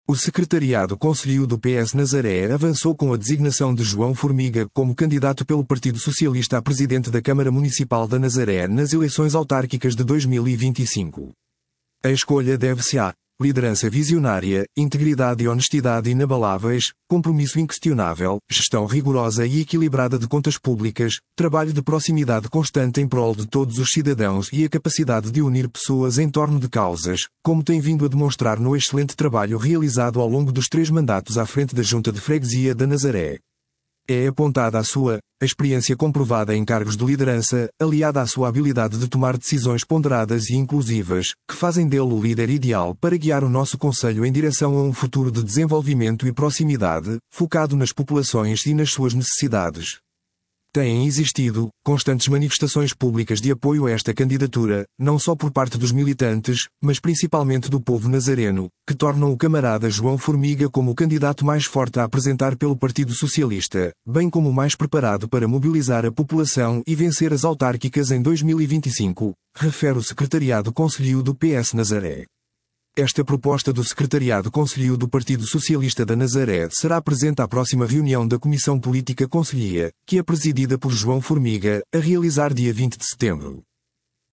O secretariado conselhio do PS Nazaré avançou com a designação de João Formiga como candidato pelo Partido Socialista a presidente da Câmara Municipal da Nazaré nas eleições autárquicas de 2025. A escolha deve-se à liderança visionária, integridade e honestidade inabaláveis, compromisso inquestionável, gestão rigorosa e equilibrada de contas públicas, trabalho de proximidade constante em prol de todos os cidadãos e a capacidade de unir pessoas em torno de causas, como tem vindo a demonstrar no excelente trabalho realizado ao longo dos 3 mandatos à frente da Junta de Freguesia da Nazaré. É apontada a sua experiência comprovada em cargos de liderança, aliada à sua habilidade de tomar decisões ponderadas e inclusivas, que fazem dele o líder ideal para guiar o nosso concelho em direção a um futuro de desenvolvimento e proximidade, focado nas populações e nas suas necessidades. Têm existido constantes manifestações públicas de apoio a esta candidatura, não só por parte dos militantes, mas principalmente do povo nazareno, que tornam o camarada João Formiga como o candidato mais forte a apresentar pelo Partido Socialista, bem como o mais preparado para mobilizar a população e vencer as autárquicas em 2025, refere o secretariado conselhio do PS Nazaré. Esta proposta do secretariado conselhio do Partido Socialista da Nazaré será presente à próxima reunião da Comissão Política Conselhia, que é presidida por João Formiga, a realizar dia 20 de setembro.